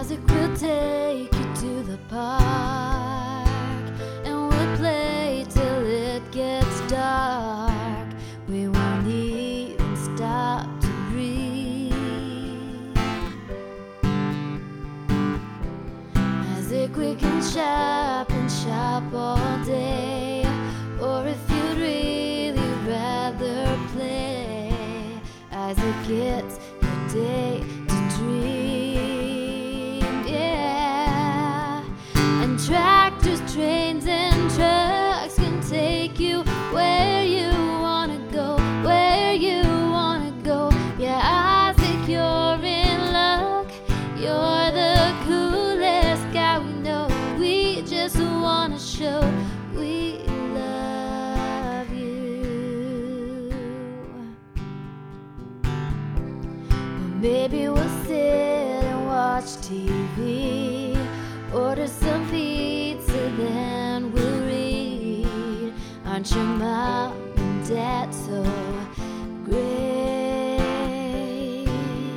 Isaac will take you to the park, and we'll play till it gets dark. We won't even stop to breathe. Isaac, we can shop and shop all day, or if you'd really rather play, Isaac, it's your day to dream, yeah. And tractors, trains, and trucks can take you where you wanna go, where you wanna go. Yeah, Isaac, you're in luck. You're the coolest guy we know. We just wanna show we love you. Well, maybe we'll sit and watch TV, order some pizza, then we'll read. Aren't your mom and dad so great?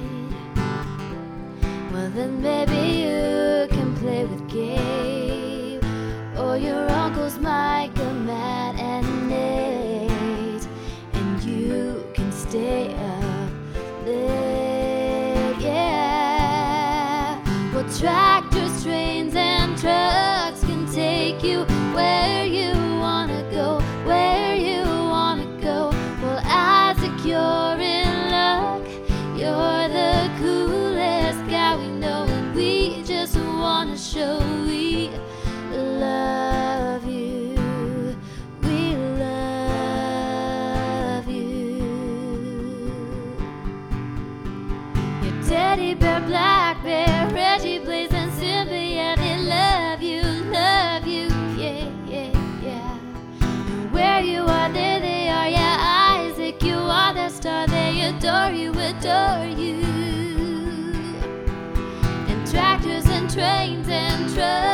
Well, then maybe you can play with Gabe, or your uncles Micah, Matt, and Nate, and you can stay up late, yeah. Well, tractors, trains, and trucks can take you where you wanna go, where you wanna go. Well, Isaac, you're in luck. You're the coolest guy we know, and we just wanna show we love you. We love you. Your teddy bear, black bear, Reggie, Blaze, and Cynthia, they love you, yeah, yeah, yeah. And where you are, there they are, yeah, Isaac, you are their star, they adore you, adore you. And tractors and trains and trucks